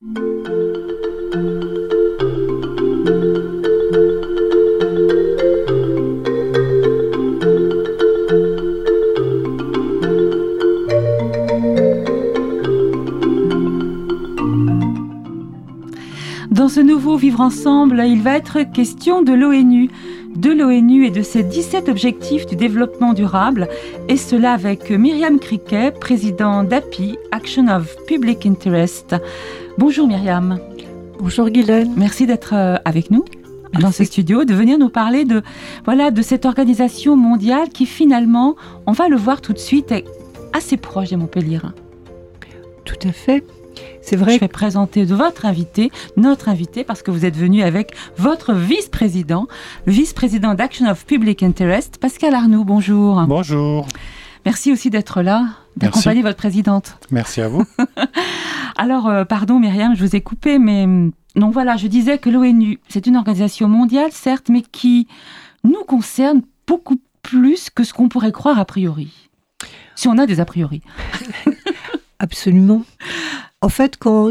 Dans ce nouveau Vivre Ensemble, il va être question de l'ONU et de ses 17 objectifs du développement durable, et cela avec Myriam Criquet, présidente d'API, Action of Public Interest. Bonjour Myriam. Bonjour Guylaine. Merci d'être avec nous dans ce studio, de venir nous parler de cette organisation mondiale qui finalement, on va le voir tout de suite, est assez proche de Montpellier. Tout à fait. C'est vrai. Je vais présenter notre invité, parce que vous êtes venu avec votre vice-président d'Action of Public Interest, Pascal Arnoux. Bonjour. Bonjour. Merci aussi d'être là, d'accompagner votre présidente. Merci à vous. Alors, pardon Myriam, je vous ai coupé, mais non, voilà, je disais que l'ONU, c'est une organisation mondiale, certes, mais qui nous concerne beaucoup plus que ce qu'on pourrait croire a priori. Si on a des a priori. Absolument. En fait, quand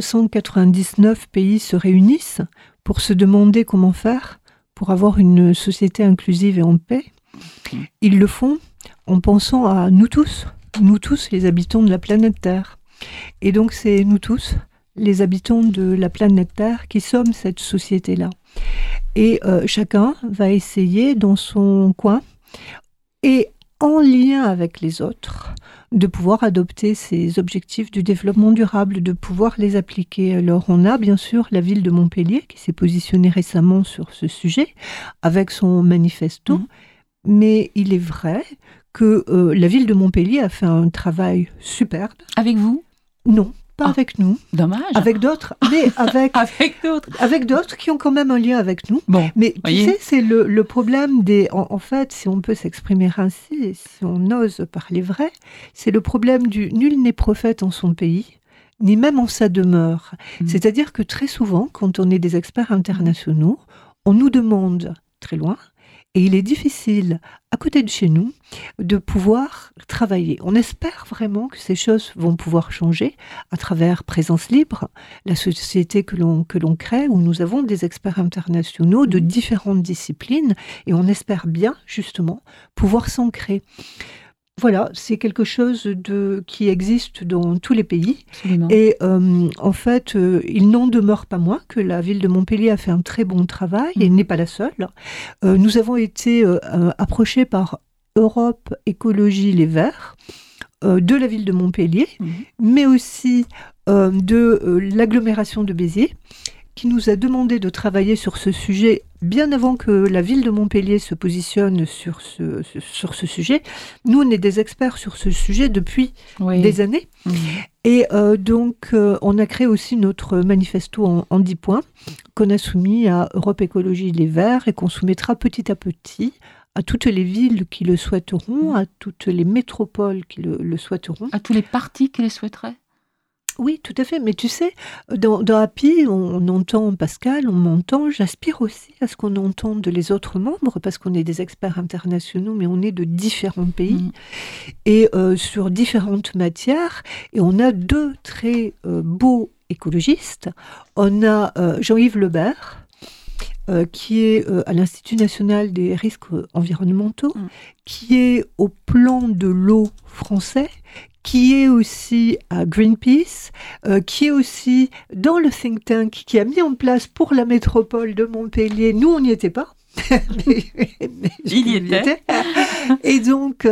199 pays se réunissent pour se demander comment faire pour avoir une société inclusive et en paix, ils le font en pensant à nous tous les habitants de la planète Terre. Et donc c'est nous tous, les habitants de la planète Terre, qui sommes cette société-là. Et chacun va essayer dans son coin, et en lien avec les autres, de pouvoir adopter ces objectifs du développement durable, de pouvoir les appliquer. Alors on a bien sûr la ville de Montpellier qui s'est positionnée récemment sur ce sujet avec son manifesto, mais il est vrai que la ville de Montpellier a fait un travail superbe. Avec vous ? Non. Pas avec nous. Dommage. Avec d'autres, mais avec d'autres qui ont quand même un lien avec nous. Bon, mais tu sais, c'est le problème des... En fait, si on peut s'exprimer ainsi, si on ose parler vrai, c'est le problème du nul n'est prophète en son pays, ni même en sa demeure. C'est-à-dire que très souvent, quand on est des experts internationaux, on nous demande très loin, et il est difficile, à côté de chez nous, de pouvoir travailler. On espère vraiment que ces choses vont pouvoir changer à travers Présence Libre, la société que l'on crée, où nous avons des experts internationaux de différentes disciplines, et on espère bien, justement, pouvoir s'ancrer. Voilà, c'est quelque chose qui existe dans tous les pays. Absolument. Et en fait, il n'en demeure pas moins que la ville de Montpellier a fait un très bon travail et n'est pas la seule. Nous avons été approchés par Europe Écologie Les Verts, de la ville de Montpellier, mais aussi de l'agglomération de Béziers, qui nous a demandé de travailler sur ce sujet bien avant que la ville de Montpellier se positionne sur ce sujet. Nous, on est des experts sur ce sujet depuis des années. Et donc, on a créé aussi notre manifesto en 10 points qu'on a soumis à Europe Écologie Les Verts et qu'on soumettra petit à petit à toutes les villes qui le souhaiteront, à toutes les métropoles qui le souhaiteront. À tous les partis qui le souhaiteraient. Oui, tout à fait. Mais tu sais, dans API, on entend Pascal, on m'entend. J'aspire aussi à ce qu'on entende les autres membres, parce qu'on est des experts internationaux, mais on est de différents pays et sur différentes matières. Et on a deux très beaux écologistes. On a Jean-Yves Lebert, qui est à l'Institut national des risques environnementaux, qui est au plan de l'eau français, qui est aussi à Greenpeace, qui est aussi dans le think tank qui a mis en place pour la métropole de Montpellier. Nous, on n'y était pas. mais il y était. Et donc,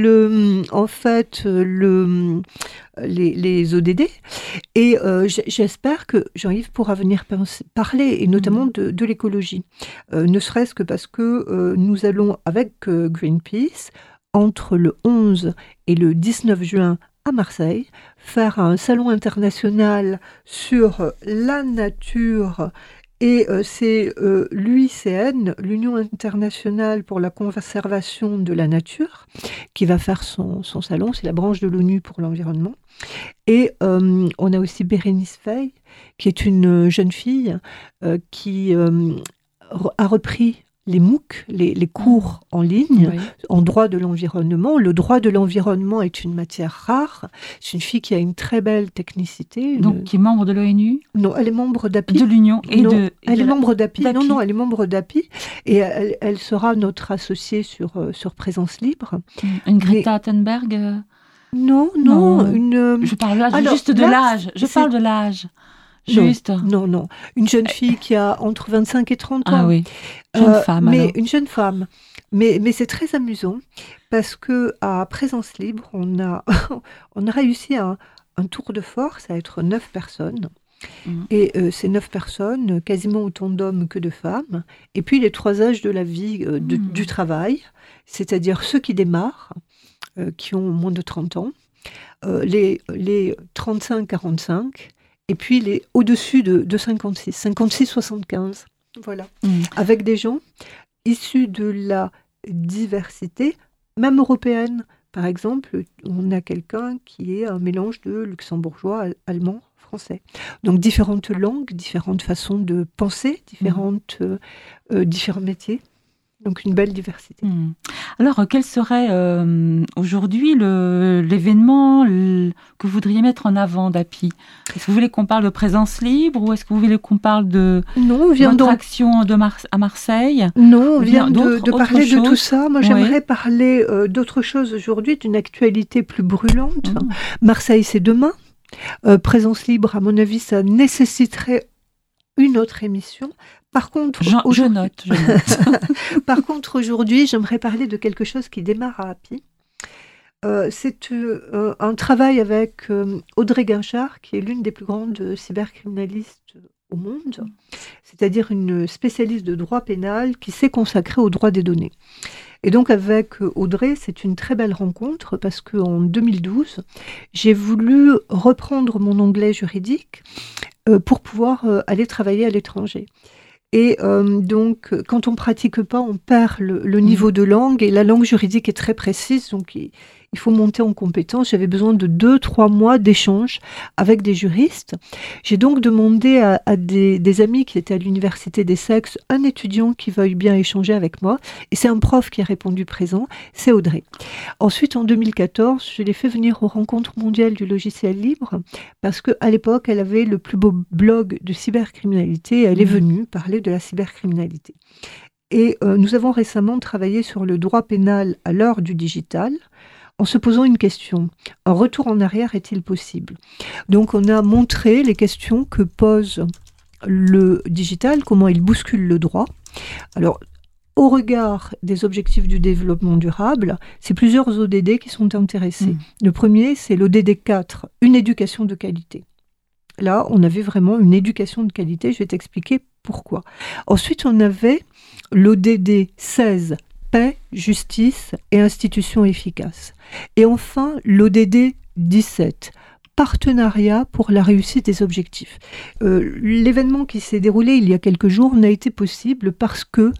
les ODD. Et j'espère que Jean-Yves pourra venir parler, et notamment de l'écologie. Ne serait-ce que parce que nous allons, avec Greenpeace, entre le 11 et le 19 juin à Marseille, faire un salon international sur la nature. Et c'est l'UICN, l'Union internationale pour la conservation de la nature, qui va faire son salon. C'est la branche de l'ONU pour l'environnement. Et on a aussi Bérénice Fay, qui est une jeune fille qui a repris les MOOC, les cours en ligne, en droit de l'environnement. Le droit de l'environnement est une matière rare. C'est une fille qui a une très belle technicité. Donc, qui est membre de l'ONU ? Non, elle est membre d'API. De l'Union et non, de... Elle est membre d'API. Non, elle est membre d'API. Et elle sera notre associée sur Présence Libre. Une Greta Thunberg Non. Je parle juste de l'âge. Je parle de l'âge. Juste. Non. Une jeune fille qui a entre 25 et 30 ans. Ah oui. Jeune femme. Une jeune femme. Mais c'est très amusant parce que à Présence Libre, on a réussi un tour de force à être 9 personnes. Et ces 9 personnes, quasiment autant d'hommes que de femmes. Et puis les 3 âges de la vie, du travail, c'est-à-dire ceux qui démarrent, qui ont moins de 30 ans, les 35-45, et puis les au-dessus de 56-75. Voilà. Avec des gens issus de la diversité, même européenne. Par exemple, on a quelqu'un qui est un mélange de luxembourgeois, allemand, français. Donc différentes langues, différentes façons de penser, différents métiers. Donc une belle diversité. Alors, quel serait aujourd'hui l'événement que vous voudriez mettre en avant d'API ? Est-ce que vous voulez qu'on parle de Présence Libre ou est-ce que vous voulez qu'on parle de votre action à Marseille ? Non, on vient de parler de tout ça. Moi, j'aimerais parler d'autre chose aujourd'hui, d'une actualité plus brûlante. Marseille, c'est demain. Présence Libre, à mon avis, ça nécessiterait une autre émission. Par contre, je note. Par contre, aujourd'hui, j'aimerais parler de quelque chose qui démarre à API. C'est un travail avec Audrey Guinchard, qui est l'une des plus grandes cybercriminalistes au monde, c'est-à-dire une spécialiste de droit pénal qui s'est consacrée au droit des données. Et donc avec Audrey, c'est une très belle rencontre parce qu'en 2012, j'ai voulu reprendre mon anglais juridique pour pouvoir aller travailler à l'étranger. Et donc, quand on ne pratique pas, on perd le niveau de langue, et la langue juridique est très précise, donc il faut monter en compétence. J'avais besoin de 2-3 mois d'échange avec des juristes. J'ai donc demandé à des amis qui étaient à l'Université d'Essex, un étudiant qui veuille bien échanger avec moi, et c'est un prof qui a répondu présent, c'est Audrey. Ensuite, en 2014, je l'ai fait venir aux Rencontres mondiales du logiciel libre, parce qu'à l'époque, elle avait le plus beau blog de cybercriminalité, elle est venue parler de la cybercriminalité. Et nous avons récemment travaillé sur le droit pénal à l'heure du digital, en se posant une question. Un retour en arrière est-il possible ? Donc on a montré les questions que pose le digital, comment il bouscule le droit. Alors, au regard des objectifs du développement durable, c'est plusieurs ODD qui sont intéressés. Le premier, c'est l'ODD 4, une éducation de qualité. Là, on avait vraiment une éducation de qualité, je vais t'expliquer pourquoi. Ensuite, on avait l'ODD 16, paix, justice et institutions efficaces. Et enfin, l'ODD 17, partenariat pour la réussite des objectifs. L'événement qui s'est déroulé il y a quelques jours n'a été possible parce que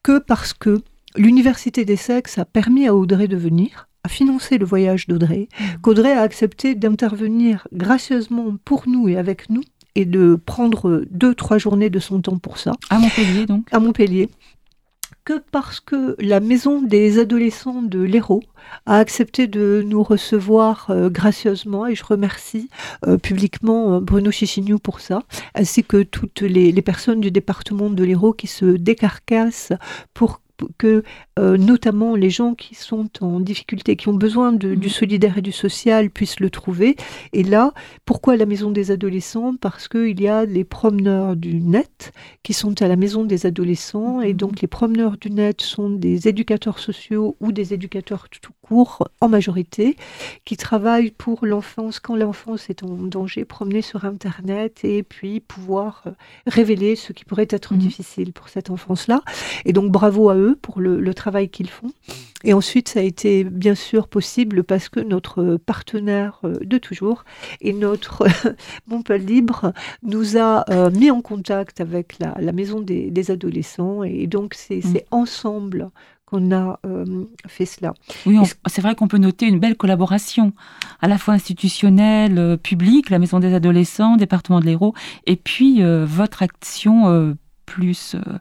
l'Université d'Essex a permis à Audrey de venir, a financé le voyage d'Audrey, qu'Audrey a accepté d'intervenir gracieusement pour nous et avec nous, et de prendre 2-3 journées de son temps pour ça. À Montpellier, donc ? À Montpellier. Que parce que la maison des adolescents de l'Hérault a accepté de nous recevoir gracieusement, et je remercie publiquement Bruno Chichignou pour ça, ainsi que toutes les personnes du département de l'Hérault qui se décarcassent pour que notamment les gens qui sont en difficulté, qui ont besoin du solidaire et du social puissent le trouver. Et là, pourquoi la maison des adolescents ? Parce qu'il y a les promeneurs du net qui sont à la maison des adolescents, et donc les promeneurs du net sont des éducateurs sociaux ou des éducateurs tout court, en majorité, qui travaillent pour l'enfance, quand l'enfance est en danger, promener sur Internet et puis pouvoir révéler ce qui pourrait être difficile pour cette enfance-là. Et donc bravo à eux pour le travail qu'ils font. Et ensuite, ça a été bien sûr possible parce que notre partenaire de toujours et notre Montpellier Libre nous a mis en contact avec la maison des adolescents, et donc c'est ensemble qu'on a fait cela. Oui, c'est vrai qu'on peut noter une belle collaboration, à la fois institutionnelle, publique, la Maison des Adolescents, département de l'Hérault, et puis votre action plus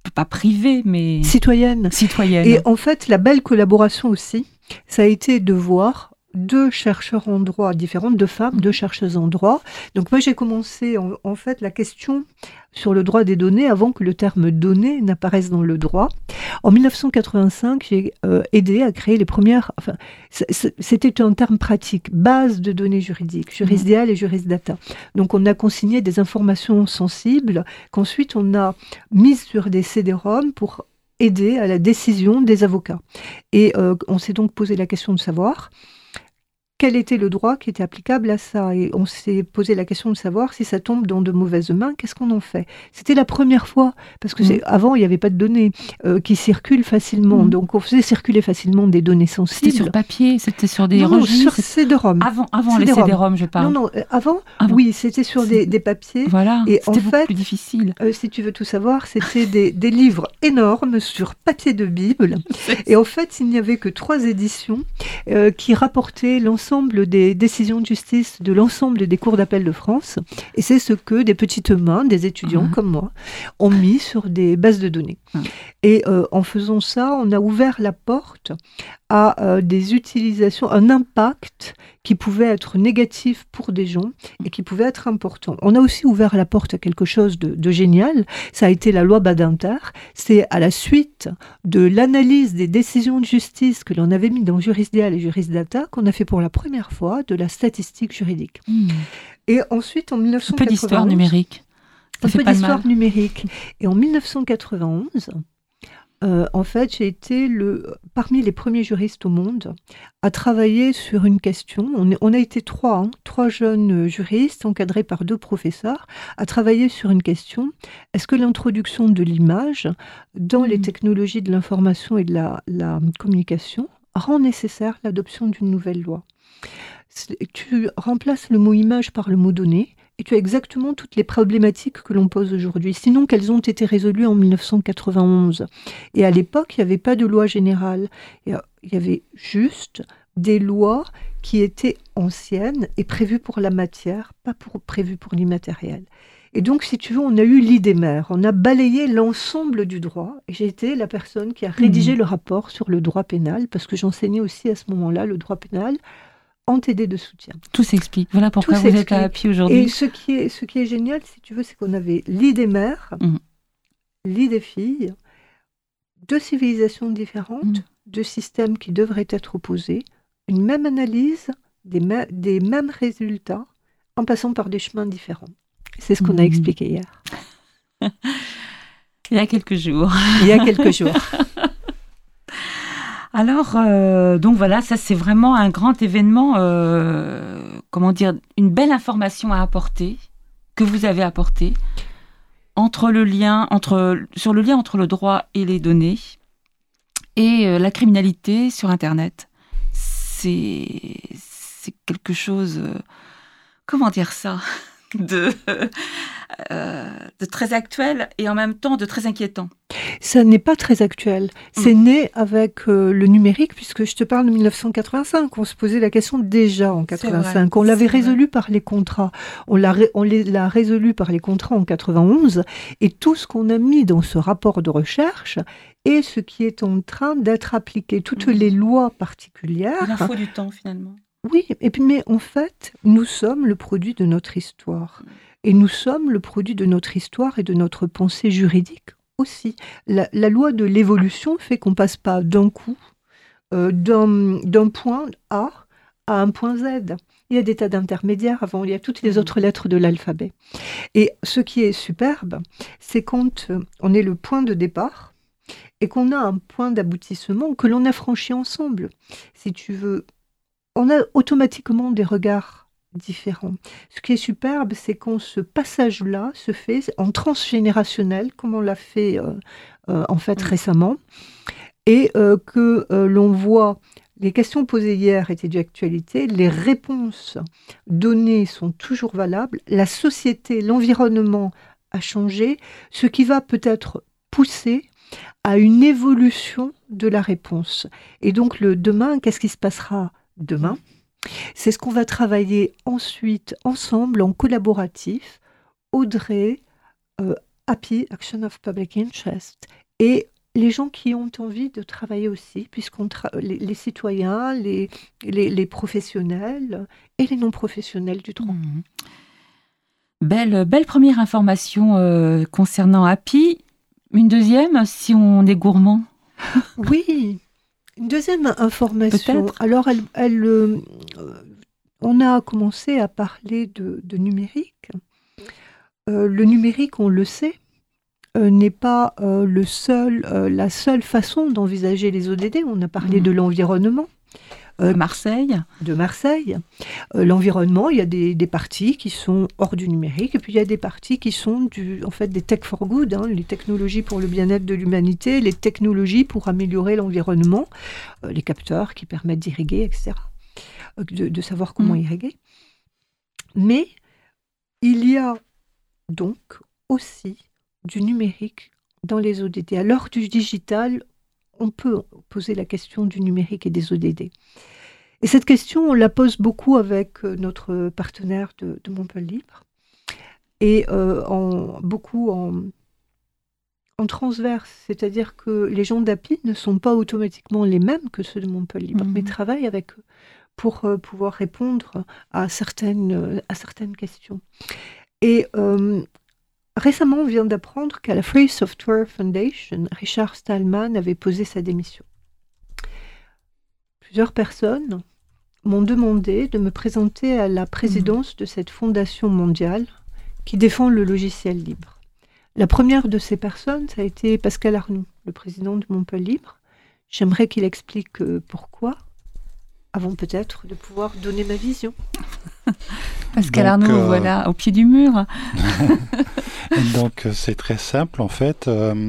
pas privée, mais citoyenne. Et en fait, la belle collaboration aussi, ça a été de voir 2 chercheurs en droit différents, 2 femmes, 2 chercheuses en droit. Donc moi, j'ai commencé en fait la question sur le droit des données avant que le terme données n'apparaisse dans le droit. En 1985, j'ai aidé à créer les premières... Enfin, c'était un terme pratique, base de données juridiques, jurisdial et jurisdata. Donc on a consigné des informations sensibles qu'ensuite on a mises sur des CD-ROM pour aider à la décision des avocats. Et on s'est donc posé la question de savoir quel était le droit qui était applicable à ça. Et on s'est posé la question de savoir si ça tombe dans de mauvaises mains, qu'est-ce qu'on en fait? C'était la première fois, parce que avant, il n'y avait pas de données qui circulent facilement. Donc on faisait circuler facilement des données sensibles. C'était sur papier, c'était sur des registres? Non, sur CD-ROM. Avant les CD-ROM, je parle. Non, avant, oui, c'était sur des papiers. Voilà, et en fait, plus difficile. Si tu veux tout savoir, c'était des livres énormes sur papier de Bible. Et en fait, il n'y avait que 3 éditions qui rapportaient l'ensemble des décisions de justice de l'ensemble des cours d'appel de France. Et c'est ce que des petites mains, des étudiants comme moi, ont mis sur des bases de données. Et en faisant ça, on a ouvert la porte à des utilisations, un impact qui pouvait être négatif pour des gens et qui pouvait être important. On a aussi ouvert la porte à quelque chose de génial. Ça a été la loi Badinter. C'est à la suite de l'analyse des décisions de justice que l'on avait mis dans Jurisdial et Jurisdata qu'on a fait pour la première fois de la statistique juridique. Et ensuite, en 1991... Un peu d'histoire numérique. Un peu d'histoire numérique. Et en 1991... en fait, j'ai été parmi les premiers juristes au monde à travailler sur une question. On a été 3 jeunes juristes encadrés par 2 professeurs à travailler sur une question. Est-ce que l'introduction de l'image dans les technologies de l'information et de la communication rend nécessaire l'adoption d'une nouvelle loi? Tu remplaces le mot image par le mot données. Et tu as exactement toutes les problématiques que l'on pose aujourd'hui. Sinon, qu'elles ont été résolues en 1991. Et à l'époque, il n'y avait pas de loi générale. Il y avait juste des lois qui étaient anciennes et prévues pour la matière, pas prévues pour l'immatériel. Et donc, si tu veux, on a eu l'idée mère. On a balayé l'ensemble du droit. Et j'ai été la personne qui a rédigé le rapport sur le droit pénal, parce que j'enseignais aussi à ce moment-là le droit pénal, en TD de soutien. Tout s'explique. Voilà pourquoi vous êtes à Happy aujourd'hui. Et ce qui est génial, si tu veux, c'est qu'on avait l'idée mère, l'idée fille, 2 civilisations différentes, 2 systèmes qui devraient être opposés, une même analyse, des mêmes résultats, en passant par des chemins différents. C'est ce qu'on a expliqué hier. Il y a quelques jours. Alors, donc voilà, ça c'est vraiment un grand événement, une belle information à apporter, que vous avez apporté, sur le lien entre le droit et les données, et la criminalité sur Internet. C'est quelque chose, comment dire ça, de très actuel et en même temps de très inquiétant. Ça n'est pas très actuel. C'est né avec le numérique, puisque je te parle de 1985. On se posait la question déjà en 85. On l'avait résolu par les contrats. On l'a résolu par les contrats en 91. Et tout ce qu'on a mis dans ce rapport de recherche est ce qui est en train d'être appliqué. Toutes les lois particulières. Il en faut du temps, finalement. Oui, mais en fait, nous sommes le produit de notre histoire. Et nous sommes le produit de notre histoire et de notre pensée juridique aussi. La loi de l'évolution fait qu'on ne passe pas d'un coup d'un point A à un point Z. Il y a des tas d'intermédiaires avant, il y a toutes les autres lettres de l'alphabet. Et ce qui est superbe, c'est quand on est le point de départ et qu'on a un point d'aboutissement que l'on a franchi ensemble. Si tu veux, on a automatiquement des regards différents. Ce qui est superbe, c'est quand ce passage-là se fait en transgénérationnel, comme on l'a fait en fait récemment, et que l'on voit, les questions posées hier étaient d'actualité, les réponses données sont toujours valables, la société, l'environnement a changé, ce qui va peut-être pousser à une évolution de la réponse. Et donc demain, qu'est-ce qui se passera demain ? C'est ce qu'on va travailler ensuite ensemble, en collaboratif, Audrey, API, Action of Public Interest, et les gens qui ont envie de travailler aussi, les citoyens, les professionnels et les non-professionnels du droit. Belle première information concernant API. Une deuxième, si on est gourmand. Oui, une deuxième information. Peut-être. Alors, on a commencé à parler de numérique. Le numérique, on le sait, n'est pas la seule façon d'envisager les ODD. On a parlé de l'environnement. De Marseille. L'environnement, il y a des parties qui sont hors du numérique, et puis il y a des parties qui sont en fait des tech for good, les technologies pour le bien-être de l'humanité, les technologies pour améliorer l'environnement, les capteurs qui permettent d'irriguer, etc., de savoir comment irriguer. Mais il y a donc aussi du numérique dans les ODD. À l'heure du digital, on peut poser la question du numérique et des ODD. Et cette question, on la pose beaucoup avec notre partenaire de Montpellier Libre, et beaucoup en transverse, c'est-à-dire que les gens d'API ne sont pas automatiquement les mêmes que ceux de Montpellier Libre, mais travaillent avec eux pour pouvoir répondre à certaines questions. Et récemment, on vient d'apprendre qu'à la Free Software Foundation, Richard Stallman avait posé sa démission. Plusieurs personnes m'ont demandé de me présenter à la présidence de cette fondation mondiale qui défend le logiciel libre. La première de ces personnes, ça a été Pascal Arnoux, le président de Montpellier Libre. J'aimerais qu'il explique pourquoi, avant peut-être de pouvoir donner ma vision. Pascal Arnoux, voilà, au pied du mur. Donc c'est très simple en fait.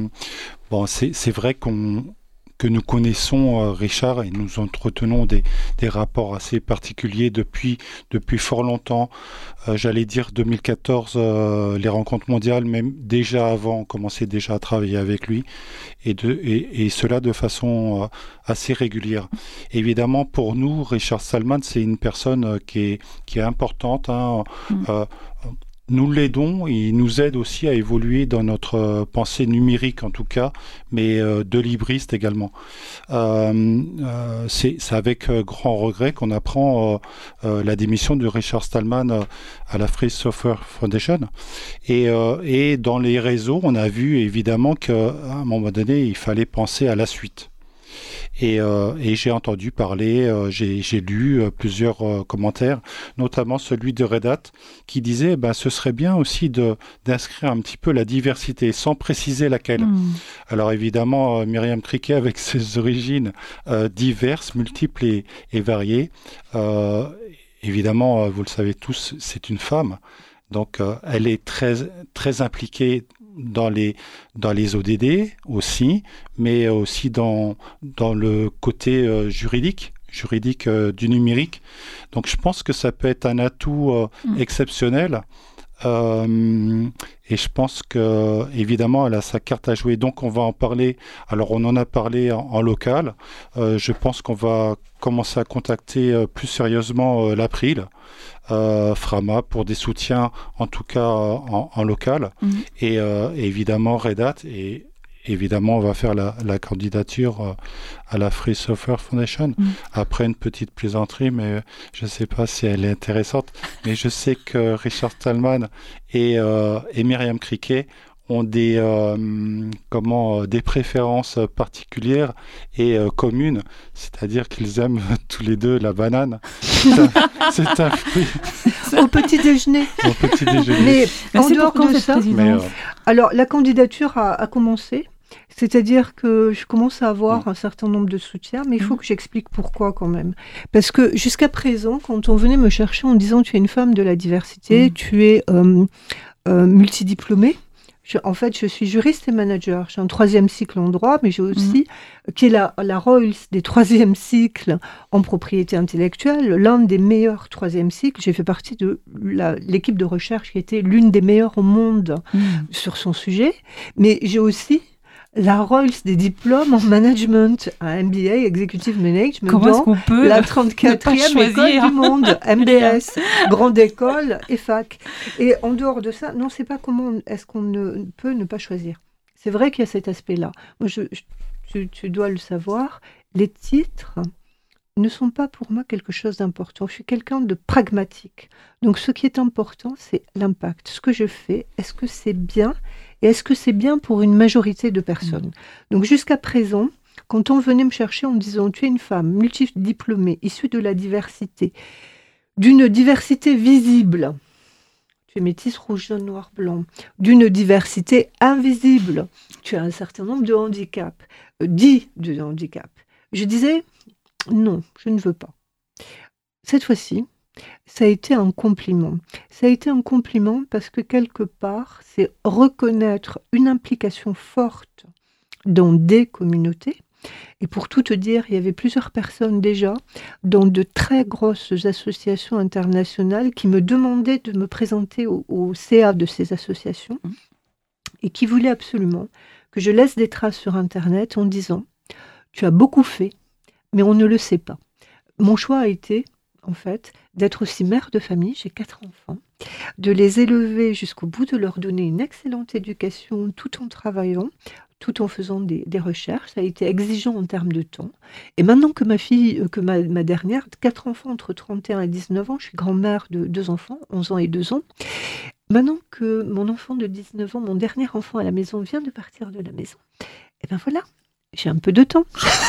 C'est vrai que nous connaissons Richard et nous entretenons des rapports assez particuliers depuis fort longtemps. J'allais dire 2014, les rencontres mondiales, même déjà avant, on commençait déjà à travailler avec lui et cela de façon assez régulière. Évidemment, pour nous, Richard Stallman, c'est une personne qui est importante. Nous l'aidons, il nous aide aussi à évoluer dans notre pensée numérique en tout cas, mais de libriste également. C'est avec grand regret qu'on apprend la démission de Richard Stallman à la Free Software Foundation. Et dans les réseaux, on a vu évidemment qu'à un moment donné, il fallait penser à la suite. Et j'ai entendu parler, j'ai lu plusieurs commentaires, notamment celui de Red Hat, qui disait ce serait bien aussi d'inscrire un petit peu la diversité, sans préciser laquelle. Alors évidemment, Myriam Criquet, avec ses origines diverses, multiples et variées, évidemment, vous le savez tous, c'est une femme. Donc, elle est très, très impliquée dans les ODD aussi, mais aussi dans le côté juridique du numérique. Donc, je pense que ça peut être un atout exceptionnel. Et je pense que évidemment elle a sa carte à jouer, donc on va en parler. Alors on en a parlé en local, je pense qu'on va commencer à contacter plus sérieusement l'April, Frama, pour des soutiens en tout cas en local, et évidemment Red Hat, et évidemment on va faire la candidature à la Free Software Foundation. Après une petite plaisanterie, mais je ne sais pas si elle est intéressante, mais je sais que Richard Stallman et Myriam Criquet ont des préférences particulières et communes, c'est-à-dire qu'ils aiment tous les deux la banane. C'est un fruit. Au petit déjeuner. Mais en dehors de ça, alors la candidature a commencé. C'est-à-dire que je commence à avoir un certain nombre de soutiens, mais il faut que j'explique pourquoi quand même. Parce que jusqu'à présent, quand on venait me chercher en disant « tu es une femme de la diversité, tu es multidiplômée », en fait, je suis juriste et manager. J'ai un 3e cycle en droit, mais j'ai aussi, qui est la Royals des 3e cycles en propriété intellectuelle, l'un des meilleurs 3e cycles. J'ai fait partie de l'équipe de recherche qui était l'une des meilleures au monde sur son sujet. Mais j'ai aussi la Rolls des diplômes en management, un MBA, Executive Management, Comment est-ce qu'on peut la 34e école du monde, MBS, grande école et fac. Et en dehors de ça, non, c'est pas comment est-ce qu'on ne peut ne pas choisir. C'est vrai qu'il y a cet aspect-là. Moi, tu dois le savoir, les titres ne sont pas pour moi quelque chose d'important. Je suis quelqu'un de pragmatique. Donc, ce qui est important, c'est l'impact. Ce que je fais, est-ce que c'est bien ? Et est-ce que c'est bien pour une majorité de personnes ? Donc, jusqu'à présent, quand on venait me chercher en me disant « Tu es une femme multidiplômée, issue de la diversité, d'une diversité visible, tu es métisse, rouge, jaune, noir, blanc, d'une diversité invisible, tu as un certain nombre de handicaps, dits de handicaps. » Je disais « Non, je ne veux pas. » Cette fois-ci, ça a été un compliment. Ça a été un compliment parce que quelque part, c'est reconnaître une implication forte dans des communautés. Et pour tout te dire, il y avait plusieurs personnes déjà dans de très grosses associations internationales qui me demandaient de me présenter au CA de ces associations et qui voulaient absolument que je laisse des traces sur Internet en disant « Tu as beaucoup fait, mais on ne le sait pas. » Mon choix a été, en fait, d'être aussi mère de famille, j'ai 4 enfants, de les élever jusqu'au bout, de leur donner une excellente éducation tout en travaillant, tout en faisant des recherches. Ça a été exigeant en termes de temps. Et maintenant que ma dernière, 4 enfants entre 31 et 19 ans, je suis grand-mère de 2 enfants, 11 ans et 2 ans. Maintenant que mon enfant de 19 ans, mon dernier enfant à la maison, vient de partir de la maison, et ben voilà, j'ai un peu de temps.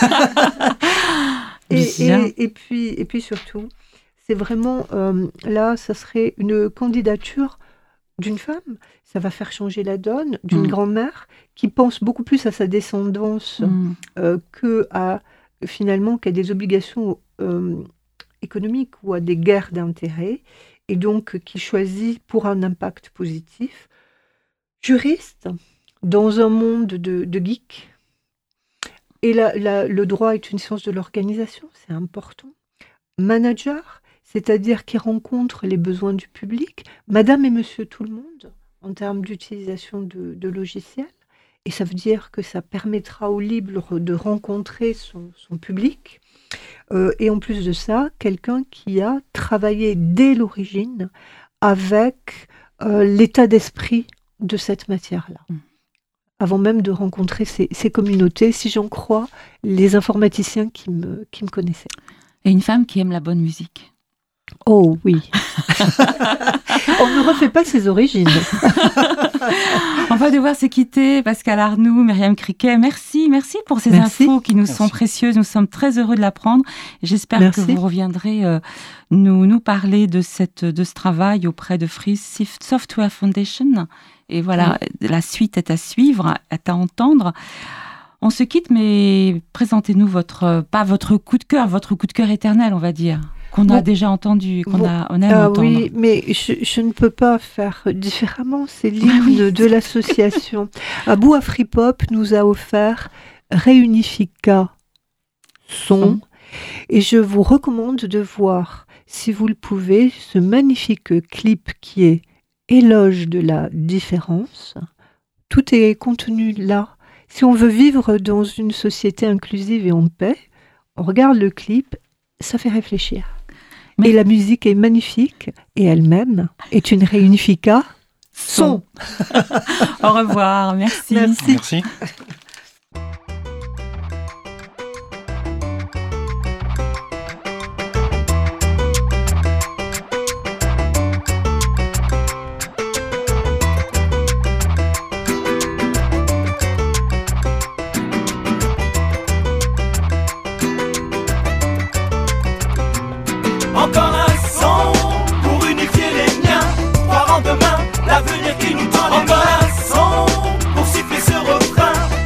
et puis surtout, c'est vraiment, là, ça serait une candidature d'une femme. Ça va faire changer la donne, d'une grand-mère qui pense beaucoup plus à sa descendance qu'à des obligations économiques ou à des guerres d'intérêts, et donc qui choisit pour un impact positif. Juriste, dans un monde de geeks, et le droit est une science de l'organisation, c'est important. Manager, c'est-à-dire qui rencontre les besoins du public, madame et monsieur tout le monde, en termes d'utilisation de logiciels. Et ça veut dire que ça permettra au libre de rencontrer son public. Et en plus de ça, quelqu'un qui a travaillé dès l'origine avec l'état d'esprit de cette matière-là. Avant même de rencontrer ces communautés, si j'en crois les informaticiens qui me connaissaient. Et une femme qui aime la bonne musique. Oh oui. On ne refait pas ses origines. On va devoir se quitter. Pascal Arnoux, Myriam Criquet, merci pour ces infos qui nous sont précieuses. Nous sommes très heureux de l'apprendre. J'espère que vous reviendrez nous parler de ce travail auprès de Free Software Foundation. Et voilà, la suite est à suivre, est à entendre. On se quitte, mais présentez-nous pas votre coup de cœur éternel, on va dire. Qu'on a déjà entendu, on aime entendre. Oui, mais je ne peux pas faire différemment. C'est l'hymne de l'association. Abou Afripop nous a offert Réunifica Son. Et je vous recommande de voir, si vous le pouvez, ce magnifique clip qui est Éloge de la différence. Tout est contenu là. Si on veut vivre dans une société inclusive et en paix, on regarde le clip, ça fait réfléchir. Et la musique est magnifique et elle-même est une réunifica son. Au revoir, merci. Merci. Encore un son pour unifier les miens. Croire en demain, l'avenir qui nous tend les mains. Encore un son pour siffler ce refrain.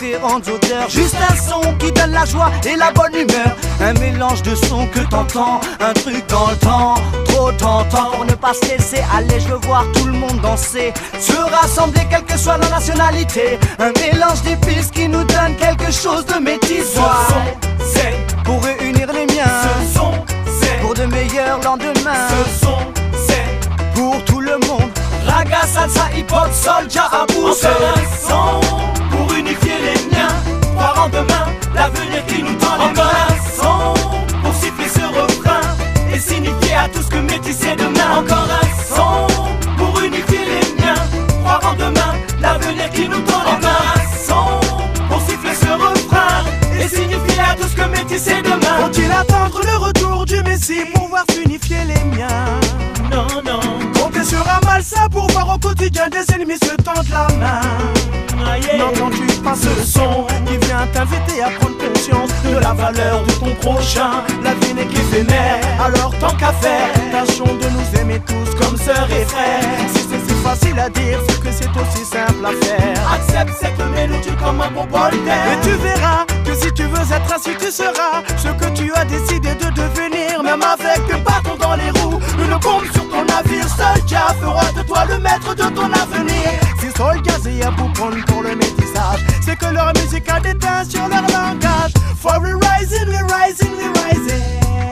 différentes odeurs. Juste un son qui donne la joie et la bonne humeur. Un mélange de sons que t'entends, un truc dans le temps, trop tentant pour ne pas se laisser aller. Je veux voir tout le monde danser, se rassembler quelle que soit la nationalité. Un mélange d'épices qui nous donne quelque chose de métissant. Ce son, c'est pour réunir les miens. Ce son, c'est pour de meilleurs lendemains. Ce son, c'est pour tout le monde. raga, salsa, hip-hop, soulja, abou. C'est un son pour unifier les miens. Croire en demain, l'avenir qui nous tend les mains. Encore un son pour siffler ce refrain et signifier à tous que métisser demain. Encore un son pour unifier les miens. Croire en demain, l'avenir qui nous tend les mains. Encore un son pour siffler ce refrain et signifier à tous que métisser demain. Faut-il attendre le retour du Messie pour voir s'unifier les miens? Non, non. Compter sur un malsain pour voir au quotidien des ennemis se tendre la main. N'entends-tu pas ce son qui vient t'inviter à prendre conscience de la valeur de ton prochain? La vie n'est qu'éphémère, alors tant qu'à faire, tâchons de nous aimer tous comme sœurs et frères. Si c'est si facile à dire, c'est que c'est aussi simple à faire. Accepte cette mélodie comme un bon bol d'air. Et tu verras que si tu veux être ainsi, tu seras ce que tu as décidé de devenir. Même avec des bâtons dans les roues, une bombe sur ton navire, Soulja fera de toi le maître de ton avenir. Si Soulja et Abou prennent pour le métissage, c'est que leur musique a des teints sur leur langage. For we rising, we rising, we rising.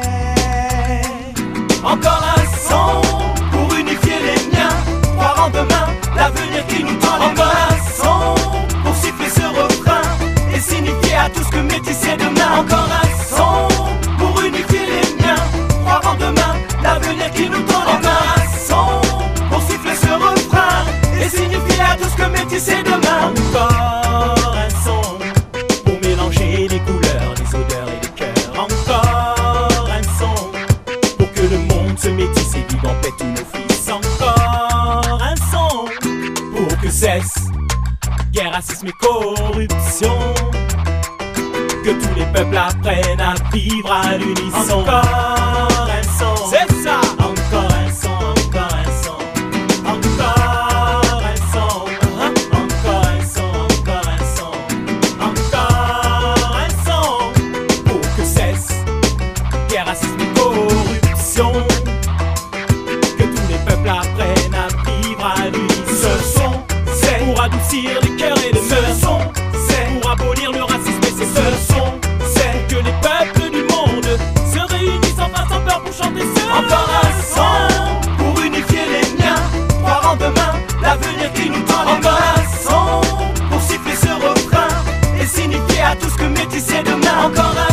Encore un son pour unifier les miens. Croire en demain, l'avenir qui nous tend les mains. Encore un son pour siffler ce refrain et signifier à tous que métisser demain. Encore un son pour unifier les miens. Croire en demain, l'avenir qui nous tend les mains. Encore un son pour siffler ce refrain et signifier à tous que métisser demain. Encore un son pour mélanger les couleurs, les odeurs et les cœurs. Encore un son pour que le monde se métisse et vive en paix tous nos fils. Encore un son pour que cesse guerre, racisme et corruption. Que tous les peuples apprennent à vivre à l'unisson. Encore un son, c'est ça. Encore un son, encore un son. Encore un son, encore un son, encore un son. Encore un son pour que cesse guerre, racisme et corruption. Que tous les peuples apprennent à vivre à l'unisson. Ce son, c'est pour adoucir les cœurs et les mœurs. Ce son, c'est pour abolir le racisme et ses ce son, c'est que les peuples du monde se réunissent enfin sans peur pour chanter ce. Encore un son pour unifier les miens. Croire en demain, l'avenir qui nous tend les mains. Encore un son pour siffler ce refrain et signifier à tous que métisser demain. Encore un